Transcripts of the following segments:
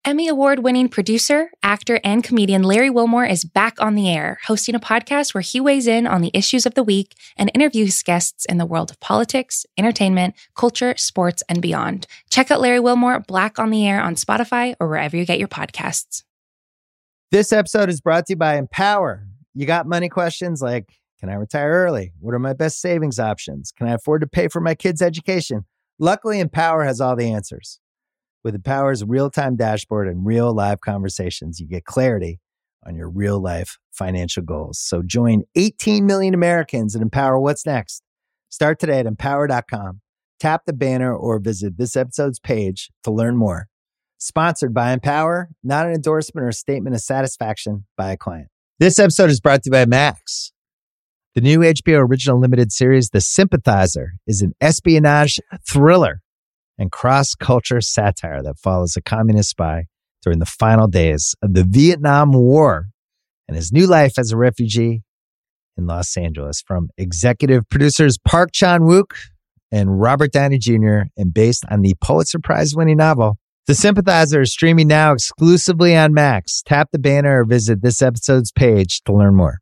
Emmy Award-winning producer, actor, and comedian Larry Wilmore is back on the air, hosting a podcast where he weighs in on the issues of the week and interviews guests in the world of politics, entertainment, culture, sports, and beyond. Check out Larry Wilmore, Black on the Air on Spotify or wherever you get your podcasts. This episode is brought to you by Empower. You got money questions like, can I retire early? What are my best savings options? Can I afford to pay for my kids' education? Luckily, Empower has all the answers. With Empower's real-time dashboard and real live conversations, you get clarity on your real-life financial goals. So join 18 million Americans and Empower what's next. Start today at empower.com. Tap the banner or visit this episode's page to learn more. Sponsored by Empower, not an endorsement or statement of satisfaction by a client. This episode is brought to you by Max. The new HBO original limited series, The Sympathizer, is an espionage thriller and cross-culture satire that follows a communist spy during the final days of the Vietnam War and his new life as a refugee in Los Angeles. From executive producers Park Chan-wook and Robert Downey Jr. and based on the Pulitzer Prize-winning novel, The Sympathizer is streaming now exclusively on Max. Tap the banner or visit this episode's page to learn more.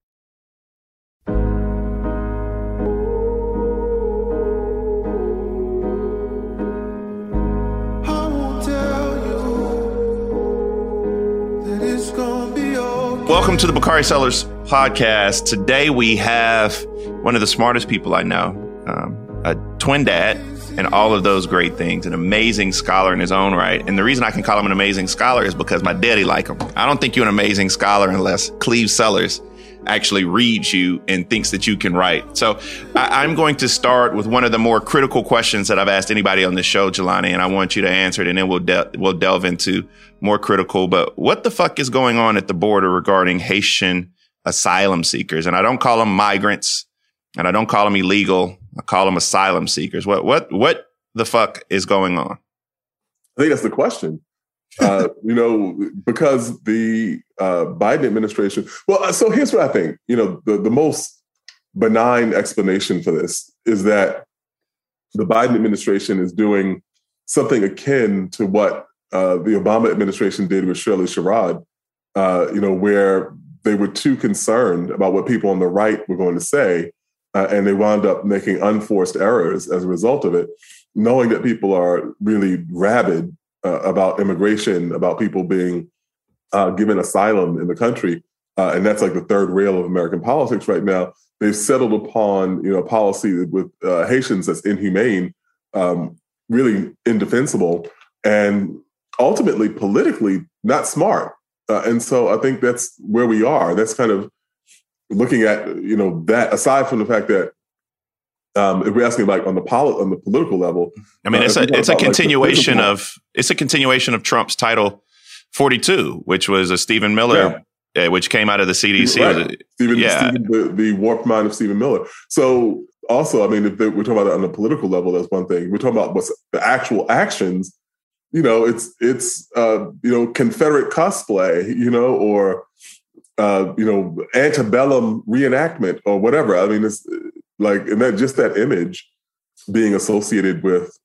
Welcome to the Bakari Sellers podcast. Today we have one of the smartest people I know, a twin dad, and all of those great things, an amazing scholar in his own right. And the reason I can call him an amazing scholar is because my daddy like him. I don't think you're an amazing scholar unless Cleve Sellers actually reads you and thinks that you can write. So I'm going to start with one of the more critical questions that I've asked anybody on this show, Jelani, and I want you to answer it, and then we'll delve into more critical. But what the fuck is going on at the border regarding Haitian asylum seekers? And I don't call them migrants, and I don't call them illegal. I call them asylum seekers. What the fuck is going on? I think that's the question. Because the Biden administration. Well, so here's what I think. The most benign explanation for this is that the Biden administration is doing something akin to what the Obama administration did with Shirley Sherrod, where they were too concerned about what people on the right were going to say, and they wound up making unforced errors as a result of it, knowing that people are really rabid about immigration, about people being given asylum in the country. And that's like the third rail of American politics right now. They've settled upon, a policy with Haitians that's inhumane, really indefensible, and ultimately politically not smart. And so I think that's where we are. That's kind of looking at, that aside from the fact that if we're asking like on the political level, I mean, it's a continuation of Trump's Title 42, which was a Stephen Miller, which came out of the CDC. Right. The warped mind of Stephen Miller. So also, I mean, if we're talking about it on the political level, that's one thing. We're talking about what's the actual actions. It's Confederate cosplay, or antebellum reenactment or whatever. I mean, it's like, and that image being associated with,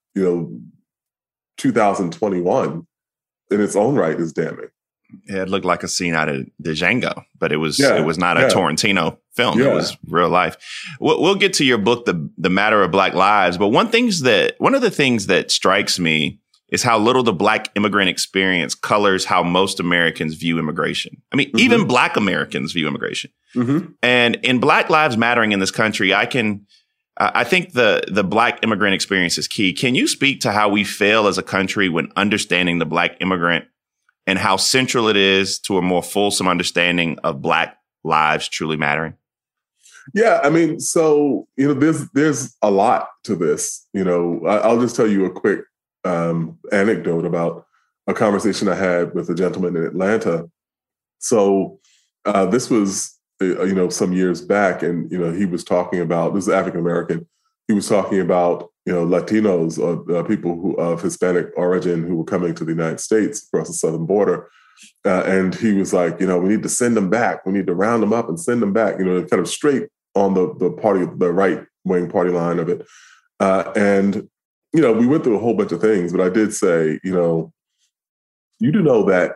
2021 in its own right is damning. Yeah, it looked like a scene out of Django, but it was not a Tarantino film. It was real life. We'll get to your book, The Matter of Black Lives. But one of the things that strikes me is how little the Black immigrant experience colors how most Americans view immigration. I mean, even Black Americans view immigration. Mm-hmm. And in Black Lives Mattering in this country, I think the Black immigrant experience is key. Can you speak to how we fail as a country when understanding the Black immigrant and how central it is to a more fulsome understanding of Black lives truly mattering? Yeah, I mean, so, there's a lot to this. I'll just tell you a quick anecdote about a conversation I had with a gentleman in Atlanta. So this was, some years back, and, he was talking about, this is African American, he was talking about, Latinos or people who of Hispanic origin who were coming to the United States across the southern border. And he was like, we need to send them back. We need to round them up and send them back, kind of straight on the right wing party line of it. And we went through a whole bunch of things, but I did say, you do know that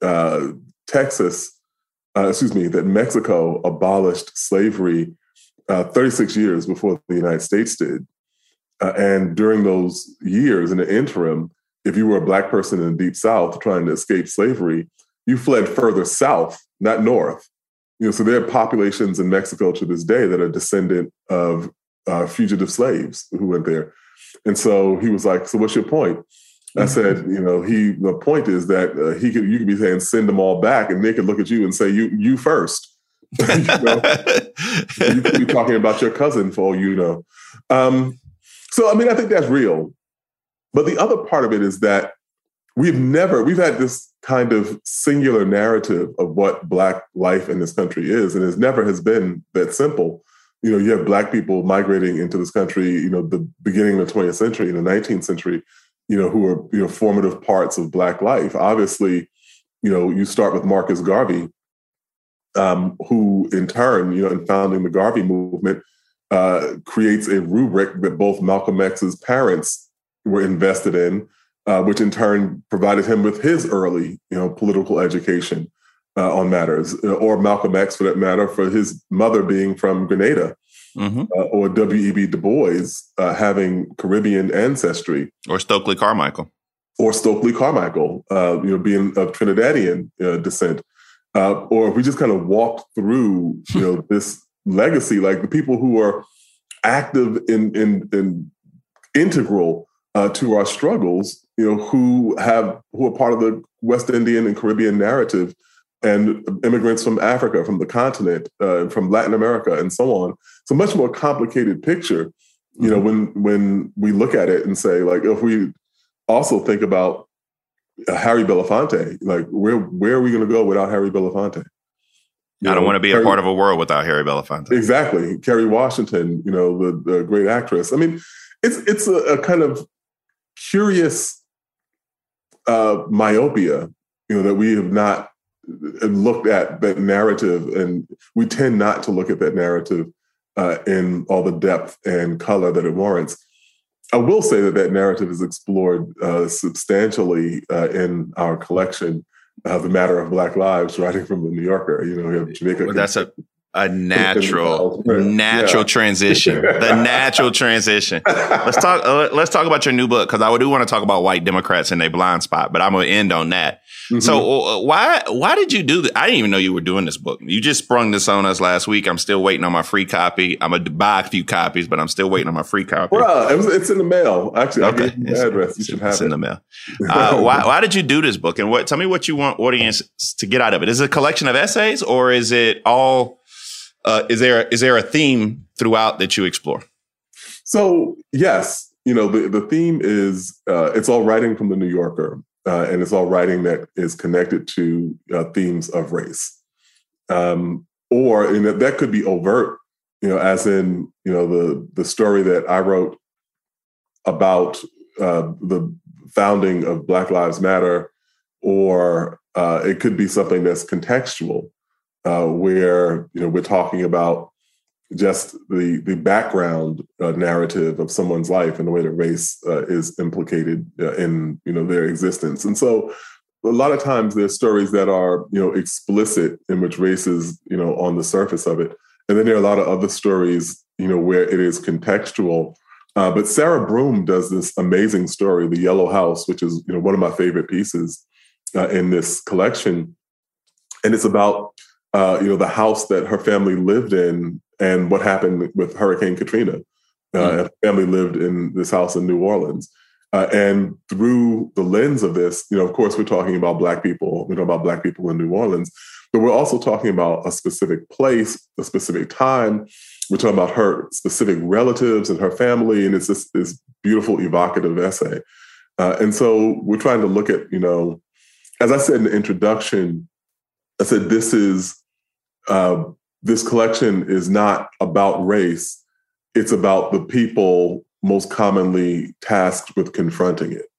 that Mexico abolished slavery 36 years before the United States did. And during those years, in the interim, if you were a Black person in the Deep South trying to escape slavery, you fled further south, not north. So there are populations in Mexico to this day that are descendant of fugitive slaves who went there. And so he was like, so what's your point? I said, the point is that you could be saying, send them all back, and they could look at you and say, you first. You could be talking about your cousin for all you know. So, I think that's real. But the other part of it is that we've had this kind of singular narrative of what Black life in this country is, and it never has been that simple. You have Black people migrating into this country, the beginning of the 20th century, in the 19th century, who are, formative parts of Black life. Obviously, you start with Marcus Garvey, who in turn, in founding the Garvey movement, creates a rubric that both Malcolm X's parents were invested in, which in turn provided him with his early, political education on matters, or Malcolm X, for that matter, for his mother being from Grenada. Mm-hmm. Or W.E.B. Du Bois having Caribbean ancestry. Or Stokely Carmichael. Being of Trinidadian descent. Or if we just kind of walk through, this legacy, like the people who are active in integral to our struggles, who are part of the West Indian and Caribbean narrative, and immigrants from Africa, from the continent, from Latin America, and so on. It's a much more complicated picture, when we look at it and say, like, if we also think about Harry Belafonte, like, where are we going to go without Harry Belafonte? I don't want to be a part of a world without Harry Belafonte. Exactly. Kerry Washington, the great actress. It's a kind of curious myopia, that we have not looked at that narrative, and we tend not to look at that narrative in all the depth and color that it warrants. I will say that narrative is explored substantially in our collection, The Matter of Black Lives, writing from the New Yorker. We have Jamaica. Well, that's a natural transition. The natural transition. Let's talk about your new book, because I do want to talk about white Democrats and their blind spot, but I'm going to end on that. Mm-hmm. So why did you do that? I didn't even know you were doing this book. You just sprung this on us last week. I'm still waiting on my free copy. I'm going to buy a few copies, but I'm still waiting on my free copy. Well, it's in the mail. Actually, okay. I gave you the address. You should have it. It's in the mail. Why did you do this book? And tell me what you want audience to get out of it. Is it a collection of essays, or is it all... Is there a theme throughout that you explore? So, yes, the theme is it's all writing from the New Yorker, and it's all writing that is connected to themes of race, or that could be overt, as in the story that I wrote about the founding of Black Lives Matter, or it could be something that's contextual. Where we're talking about just the background narrative of someone's life and the way that race is implicated in their existence. And so a lot of times there's stories that are explicit, in which race is on the surface of it, and then there are a lot of other stories where it is contextual. But Sarah Broom does this amazing story, The Yellow House, which is one of my favorite pieces in this collection, and it's about the house that her family lived in and what happened with Hurricane Katrina. Her family lived in this house in New Orleans. And through the lens of this, of course, we're talking about Black people. We're talking about Black people in New Orleans, but we're also talking about a specific place, a specific time. We're talking about her specific relatives and her family. And it's just this beautiful, evocative essay. And so we're trying to look at, as I said in the introduction, I said, this collection is not about race. It's about the people most commonly tasked with confronting it.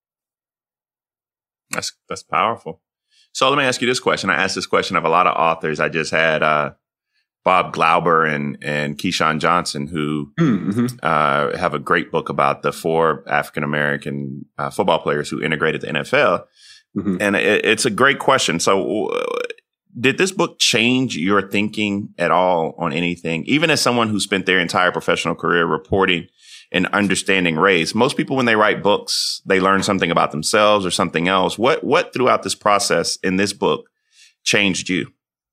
That's powerful. So let me ask you this question. I asked this question of a lot of authors. I just had Bob Glauber and Keyshawn Johnson, who have a great book about the 4 African-American football players who integrated the NFL. Mm-hmm. And it's a great question. So did this book change your thinking at all on anything? Even as someone who spent their entire professional career reporting and understanding race, most people, when they write books, they learn something about themselves or something else. What throughout this process in this book changed you?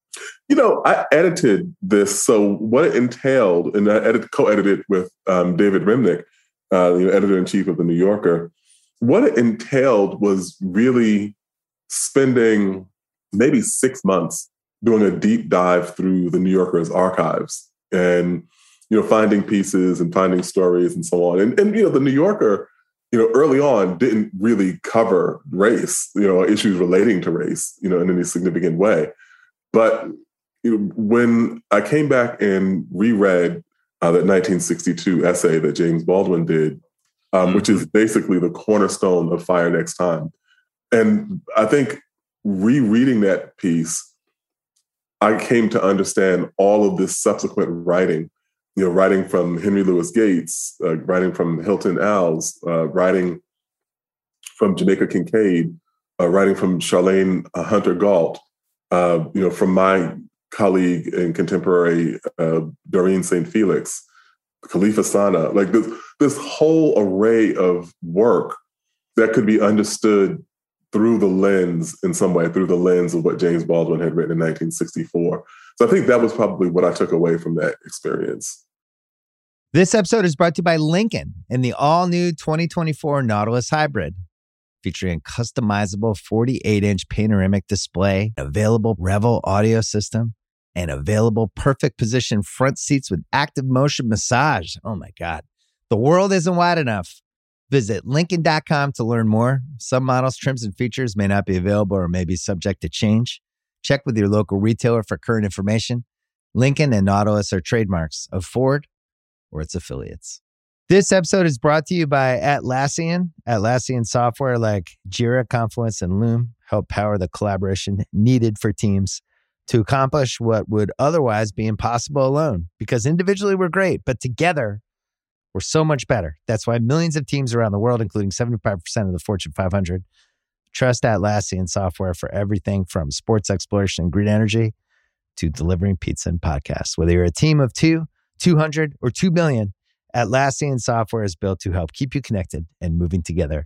I edited this. So what it entailed, and I co-edited with David Remnick, editor-in-chief of The New Yorker. What it entailed was really spending maybe 6 months doing a deep dive through The New Yorker's archives and, finding pieces and finding stories and so on. And The New Yorker, early on didn't really cover race, issues relating to race, in any significant way. But when I came back and reread that 1962 essay that James Baldwin did, which is basically the cornerstone of Fire Next Time. And I think rereading that piece, I came to understand all of this subsequent writing, writing from Henry Louis Gates, writing from Hilton Als, writing from Jamaica Kincaid, writing from Charlene Hunter Galt, from my colleague and contemporary Doreen St. Felix, Khalifa Sana, like this whole array of work that could be understood through the lens, in some way, through the lens of what James Baldwin had written in 1964. So I think that was probably what I took away from that experience. This episode is brought to you by Lincoln and the all-new 2024 Nautilus Hybrid, featuring a customizable 48-inch panoramic display, available Revel audio system, and available perfect position front seats with active motion massage. Oh my God. The world isn't wide enough. Visit Lincoln.com to learn more. Some models, trims, and features may not be available or may be subject to change. Check with your local retailer for current information. Lincoln and Nautilus are trademarks of Ford or its affiliates. This episode is brought to you by Atlassian. Atlassian software like Jira, Confluence, and Loom help power the collaboration needed for teams to accomplish what would otherwise be impossible alone. Because individually we're great, but together we're so much better. That's why millions of teams around the world, including 75% of the Fortune 500, trust Atlassian software for everything from sports exploration and green energy to delivering pizza and podcasts. Whether you're a team of 2, 200, or 2 billion, Atlassian software is built to help keep you connected and moving together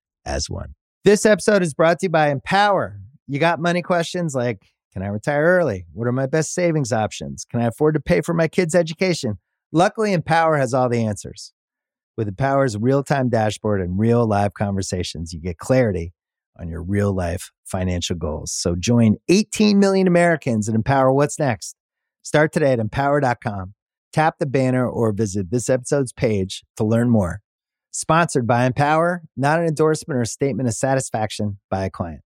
as one. This episode is brought to you by Empower. You got money questions like, can I retire early? What are my best savings options? Can I afford to pay for my kids' education? Luckily, Empower has all the answers. With Empower's real-time dashboard and real live conversations, you get clarity on your real-life financial goals. So join 18 million Americans and Empower what's next. Start today at empower.com. Tap the banner or visit this episode's page to learn more. Sponsored by Empower, not an endorsement or statement of satisfaction by a client.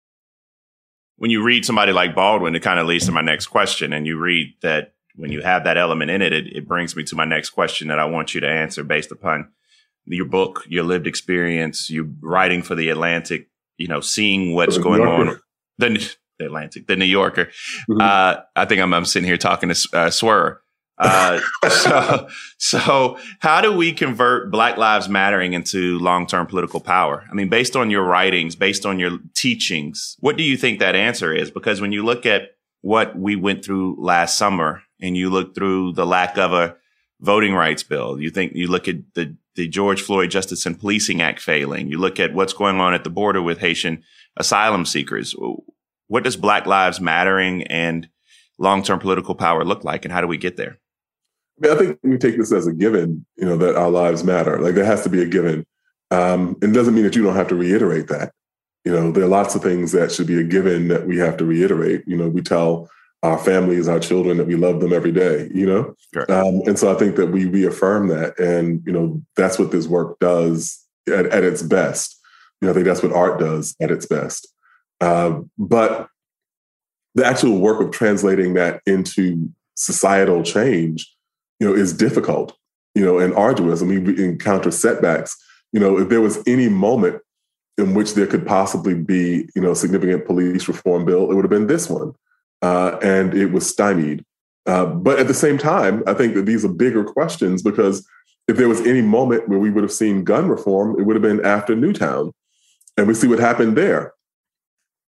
When you read somebody like Baldwin, it kind of leads to my next question. And you read that when you have that element in it, it brings me to my next question that I want you to answer based upon your book, your lived experience, you writing for The Atlantic, seeing what's going on. The Atlantic, The New Yorker. Mm-hmm. I think I'm sitting here talking to Swerve. So how do we convert Black Lives Mattering into long-term political power? I mean, based on your writings, based on your teachings, what do you think that answer is? Because when you look at what we went through last summer and you look through the lack of a voting rights bill, you look at the George Floyd Justice and Policing Act failing, you look at what's going on at the border with Haitian asylum seekers. What does Black Lives Mattering and long-term political power look like, and how do we get there? I think we take this as a given, that our lives matter. Like, there has to be a given. It doesn't mean that you don't have to reiterate that. There are lots of things that should be a given that we have to reiterate. We tell our families, our children, that we love them every day, Sure. And so I think that we reaffirm that. And, that's what this work does at its best. I think that's what art does at its best. But the actual work of translating that into societal change, is difficult, and arduous. I mean, we encounter setbacks. If there was any moment in which there could possibly be, a significant police reform bill, it would have been this one. And it was stymied. But at the same time, I think that these are bigger questions, because if there was any moment where we would have seen gun reform, it would have been after Newtown. And we see what happened there.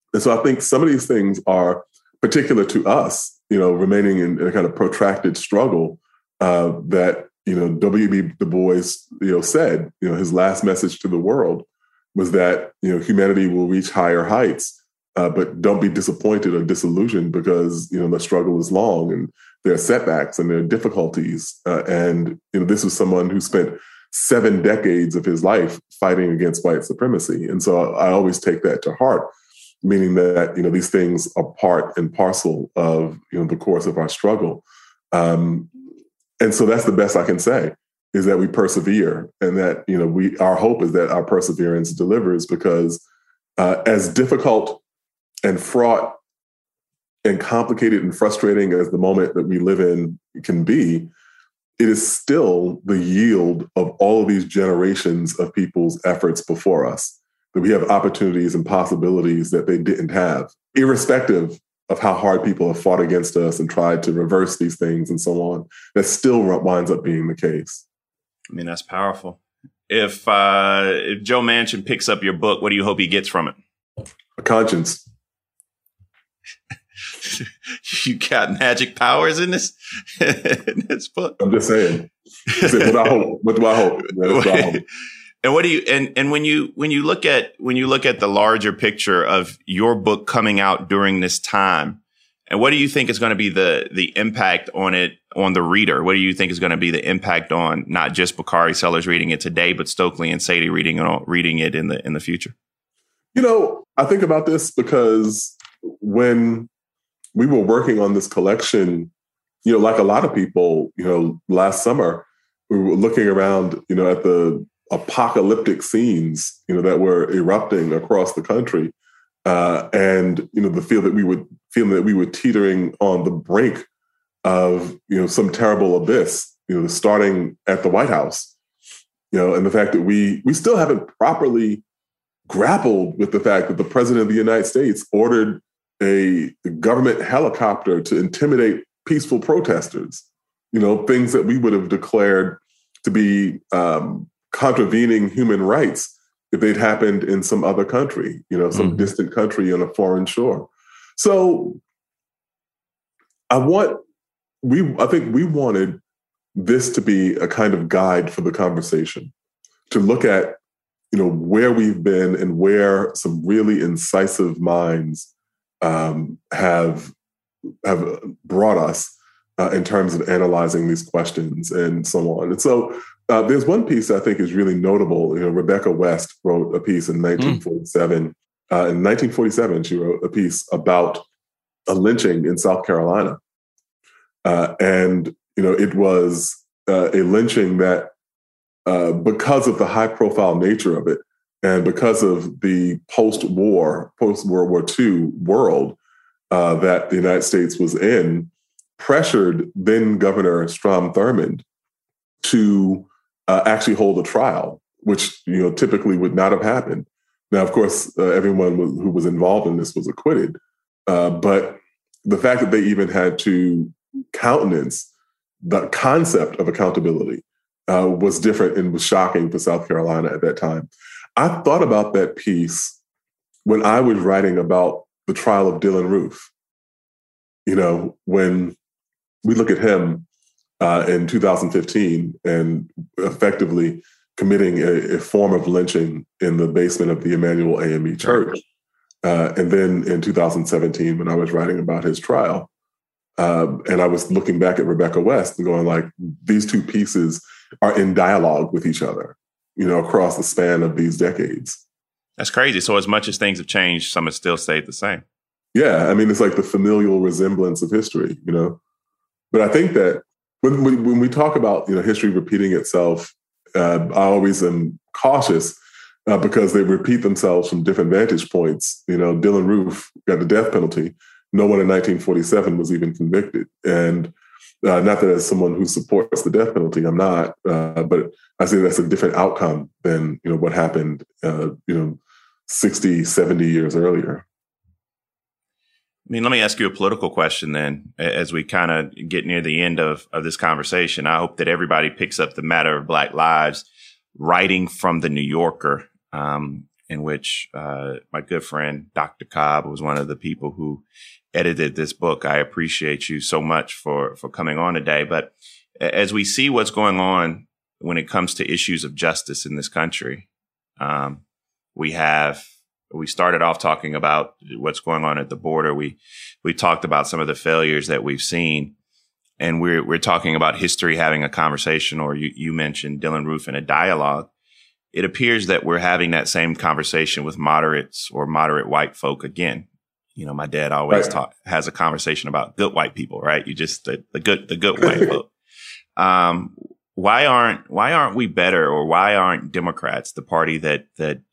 And so I think some of these things are particular to us, remaining in a kind of protracted struggle that, W.E.B. Du Bois, said, his last message to the world was that, humanity will reach higher heights, but don't be disappointed or disillusioned because, the struggle is long and there are setbacks and there are difficulties. And this was someone who spent 7 decades of his life fighting against white supremacy. And so I always take that to heart, meaning that, these things are part and parcel of, the course of our struggle. And so that's the best I can say, is that we persevere, and that, our hope is that our perseverance delivers, because as difficult and fraught and complicated and frustrating as the moment that we live in can be, it is still the yield of all of these generations of people's efforts before us, that we have opportunities and possibilities that they didn't have, irrespective of how hard people have fought against us and tried to reverse these things and so on. That still winds up being the case. I mean, that's powerful. If Joe Manchin picks up your book, what do you hope he gets from it? A conscience. You got magic powers in this book. I'm just saying. What do I hope? What do I hope? That's what I hope. And what do you and when you look at the larger picture of your book coming out during this time, and what do you think is going to be the impact on the reader? What do you think is going to be the impact on not just Bakari Sellers reading it today, but Stokely and Sadie reading it in the future? I think about this because when we were working on this collection, like a lot of people, last summer, we were looking around, at the apocalyptic scenes, that were erupting across the country. And, the feeling that we were teetering on the brink of, some terrible abyss, starting at the White House, and the fact that we still haven't properly grappled with the fact that the president of the United States ordered a government helicopter to intimidate peaceful protesters, things that we would have declared to be contravening human rights if they'd happened in some other country, some distant country on a foreign shore. So I think we wanted this to be a kind of guide for the conversation, to look at, where we've been and where some really incisive minds have brought us in terms of analyzing these questions and so on. And so there's one piece I think is really notable. Rebecca West wrote a piece in 1947. In 1947, she wrote a piece about a lynching in South Carolina. And it was a lynching that, because of the high-profile nature of it, and because of the post-World War II world that the United States was in, pressured then Governor Strom Thurmond to actually hold a trial, which typically would not have happened. Now, of course, everyone who was involved in this was acquitted, but the fact that they even had to countenance the concept of accountability was different and was shocking for South Carolina at that time. I thought about that piece when I was writing about the trial of Dylann Roof. When we look at him in 2015 and effectively committing a form of lynching in the basement of the Emmanuel AME Church. And then in 2017, when I was writing about his trial, and I was looking back at Rebecca West and going like, these two pieces are in dialogue with each other, across the span of these decades. That's crazy. So as much as things have changed, some have still stayed the same. Yeah. I mean, it's like the familial resemblance of history, But I think that when we talk about, history repeating itself, I always am cautious because they repeat themselves from different vantage points. Dylann Roof got the death penalty. No one in 1947 was even convicted. And not that as someone who supports the death penalty, I'm not, but I say that's a different outcome than, what happened, 60, 70 years earlier. I mean, let me ask you a political question then, as we kind of get near the end of this conversation. I hope that everybody picks up the matter of Black lives, writing from the New Yorker. in which my good friend, Dr. Cobb, was one of the people who edited this book. I appreciate you so much for coming on today. But as we see what's going on when it comes to issues of justice in this country, we started off talking about what's going on at the border. We talked about some of the failures that we've seen, and we're talking about history having a conversation, or you mentioned Dylann Roof in a dialogue. It appears that we're having that same conversation with moderates or moderate white folk again. You know, my dad always has a conversation about good white people, right? You just the good white folk. Why aren't we better, or why aren't Democrats, the party that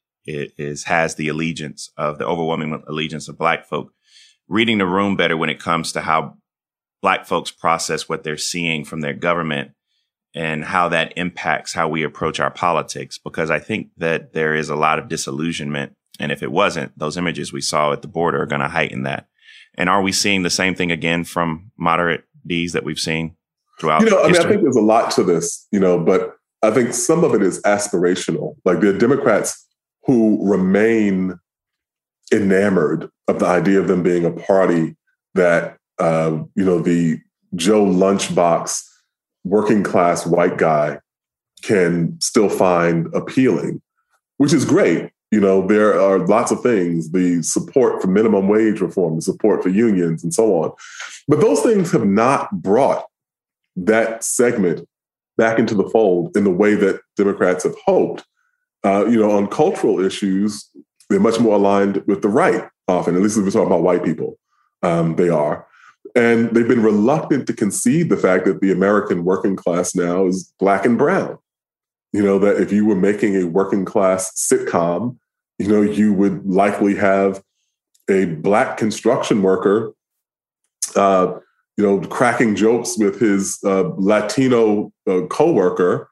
has the allegiance of the overwhelming allegiance of Black folk, reading the room better when it comes to how Black folks process what they're seeing from their government and how that impacts how we approach our politics? Because I think that there is a lot of disillusionment. And if it wasn't, those images we saw at the border are going to heighten that. And are we seeing the same thing again from moderate Ds that we've seen throughout history? I think there's a lot to this, but I think some of it is aspirational. Like, there are Democrats who remain enamored of the idea of them being a party that, the Joe Lunchbox working class white guy can still find appealing, which is great. There are lots of things, the support for minimum wage reform, the support for unions and so on. But those things have not brought that segment back into the fold in the way that Democrats have hoped. On cultural issues, they're much more aligned with the right often, at least if we're talking about white people, they are. And they've been reluctant to concede the fact that the American working class now is Black and brown. That if you were making a working class sitcom, you would likely have a Black construction worker, cracking jokes with his Latino coworker,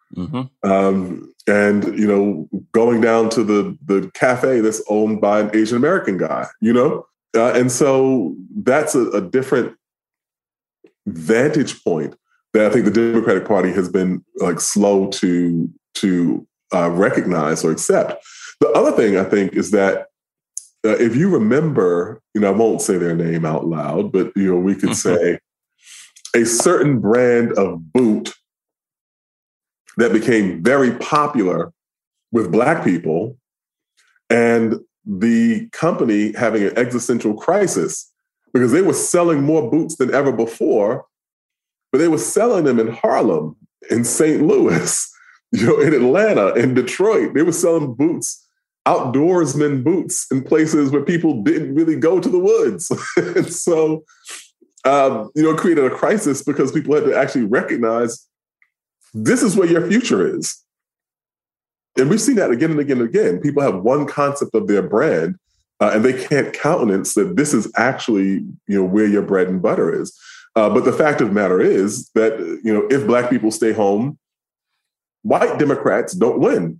and going down to the cafe that's owned by an Asian American guy. And so that's a different vantage point that I think the Democratic Party has been slow to recognize or accept. The other thing I think is that if you remember, I won't say their name out loud, but we could say a certain brand of boot that became very popular with Black people, and the company having an existential crisis because they were selling more boots than ever before, but they were selling them in Harlem, in St. Louis, in Atlanta, in Detroit. They were selling boots, outdoorsman boots, in places where people didn't really go to the woods. And so, it created a crisis because people had to actually recognize this is where your future is. And we've seen that again and again and again. People have one concept of their brand, and they can't countenance that this is actually, where your bread and butter is. But the fact of the matter is that, if Black people stay home, white Democrats don't win.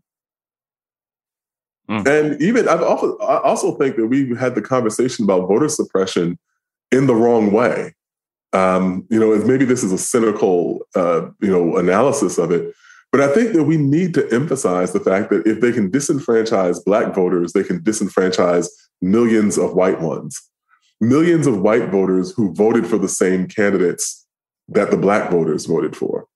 And even I also think that we've had the conversation about voter suppression in the wrong way. Maybe this is a cynical, analysis of it. But I think that we need to emphasize the fact that if they can disenfranchise Black voters, they can disenfranchise millions of white ones. Millions of white voters who voted for the same candidates that the Black voters voted for.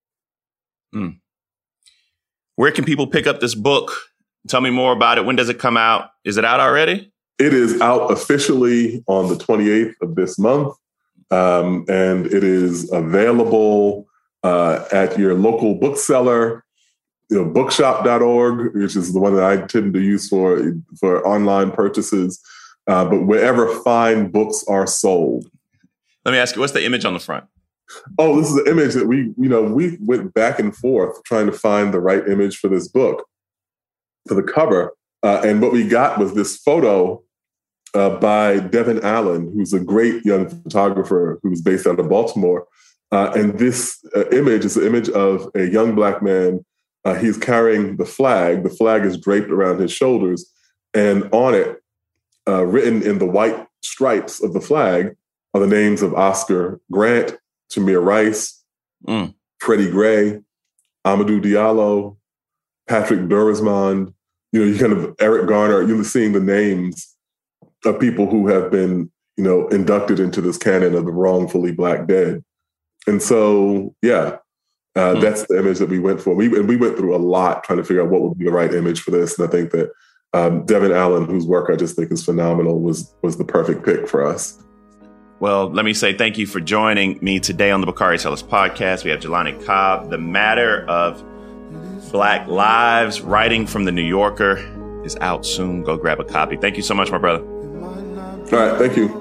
Where can people pick up this book? Tell me more about it. When does it come out? Is it out already? It is out officially on the 28th of this month. And it is available at your local bookseller, bookshop.org, which is the one that I tend to use for online purchases, but wherever fine books are sold. Let me ask you, what's the image on the front? Oh, this is the image that we went back and forth trying to find the right image for this book, for the cover. And what we got was this photo by Devin Allen, who's a great young photographer who's based out of Baltimore. And this image is the image of a young Black man. He's carrying the flag. The flag is draped around his shoulders. And on it, written in the white stripes of the flag, are the names of Oscar Grant, Tamir Rice, Freddie Gray, Amadou Diallo, Patrick Dorismond, you kind of Eric Garner, you're seeing the names of people who have been, inducted into this canon of the wrongfully Black dead. And so, that's the image that we went for. We went through a lot trying to figure out what would be the right image for this. And I think that Devin Allen, whose work I just think is phenomenal, was the perfect pick for us. Well, let me say thank you for joining me today on the Bakari Sellers podcast. We have Jelani Cobb. The Matter of Black Lives, writing from the New Yorker, is out soon. Go grab a copy. Thank you so much, my brother. All right. Thank you.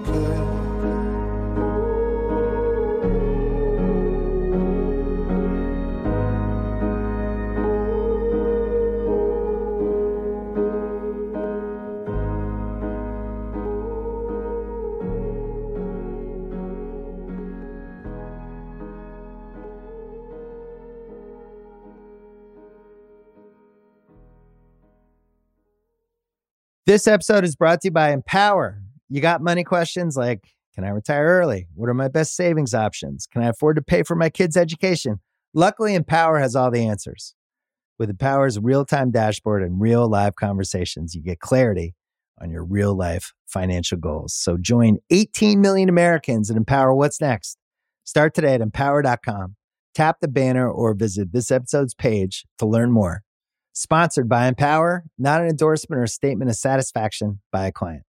This episode is brought to you by Empower. You got money questions like, can I retire early? What are my best savings options? Can I afford to pay for my kids' education? Luckily, Empower has all the answers. With Empower's real-time dashboard and real live conversations, you get clarity on your real life financial goals. So join 18 million Americans and empower what's next. Start today at empower.com. Tap the banner or visit this episode's page to learn more. Sponsored by Empower, not an endorsement or a statement of satisfaction by a client.